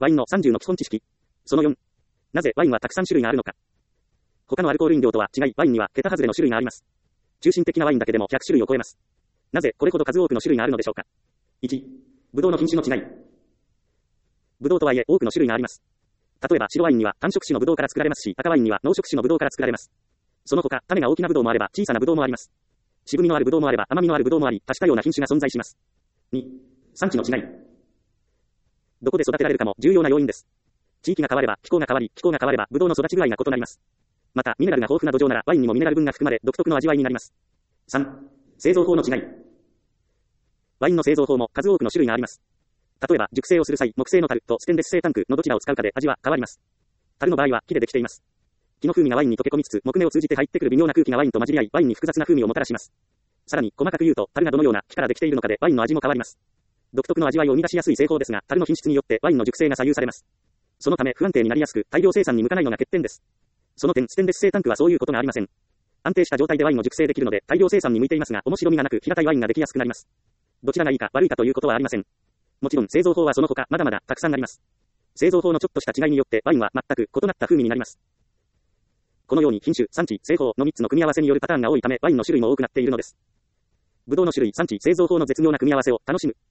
ワインの30の基本知識。その4。なぜワインはたくさん種類があるのか。他のアルコール飲料とは違い、ワインには桁外れの種類があります。中心的なワインだけでも100種類を超えます。なぜこれほど数多くの種類があるのでしょうか。1、ブドウの品種の違い。ブドウとはいえ多くの種類があります。例えば白ワインには単色種のブドウから作られますし、赤ワインには濃色種のブドウから作られます。その他、種が大きなブドウもあれば小さなブドウもあります。渋みのあるブドウもあれば甘みのあるブドウもあり、多種多様な品種が存在します。2、産地の違い。どこで育てられるかも重要な要因です。地域が変われば気候が変わり、気候が変わればブドウの育ち具合が異なります。また、ミネラルが豊富な土壌ならワインにもミネラル分が含まれ独特の味わいになります。3、製造法の違い。ワインの製造法も数多くの種類があります。例えば、熟成をする際、木製の樽とステンレス製タンクのどちらを使うかで味は変わります。樽の場合は木でできています。木の風味がワインに溶け込みつつ、木目を通じて入ってくる微妙な空気がワインと混じり合い、ワインに複雑な風味をもたらします。さらに、細かく言うと、樽がどのような木からできているのかでワインの味も変わります。独特の味わいを生み出しやすい製法ですが、樽の品質によってワインの熟成が左右されます。そのため不安定になりやすく、大量生産に向かないのが欠点です。その点、ステンレス製タンクはそういうことがありません。安定した状態でワインを熟成できるので、大量生産に向いていますが、面白みがなく、平たいワインができやすくなります。どちらがいいか悪いかということはありません。もちろん製造法はその他まだまだたくさんあります。製造法のちょっとした違いによってワインは全く異なった風味になります。このように品種、産地、製法の3つの組み合わせによるパターンが多いため、ワインの種類も多くなっているのです。ブドウの種類、産地、製造法の絶妙な組み合わせを楽しむ。